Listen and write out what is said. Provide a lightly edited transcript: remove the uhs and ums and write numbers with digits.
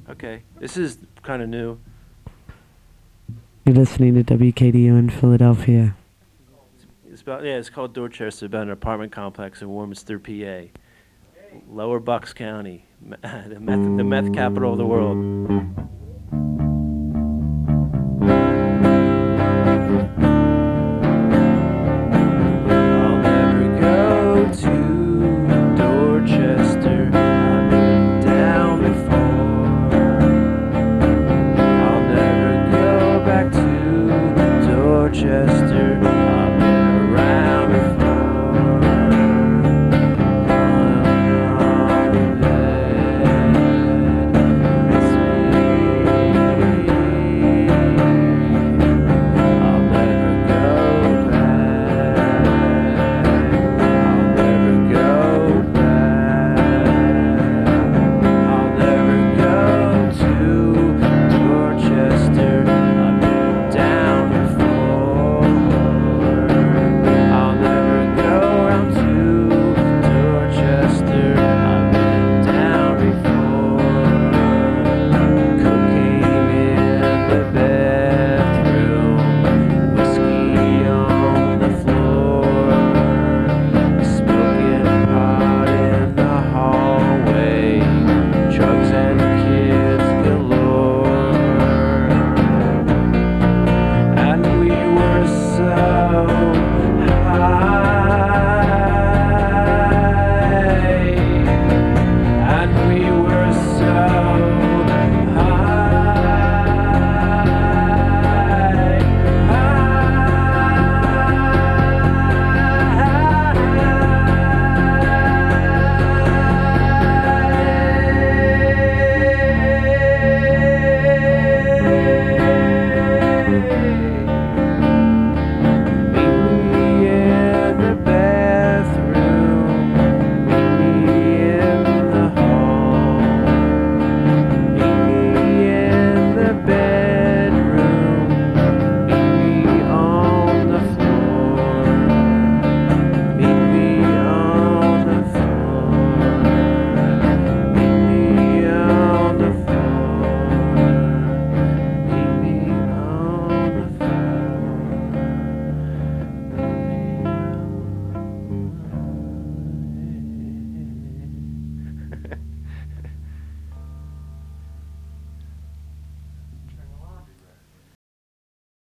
Okay, this is kind of new. You're listening to WKDU in Philadelphia. It's called Dorchester, about an apartment complex in Warminster, PA. Lower Bucks County, the meth capital of the world.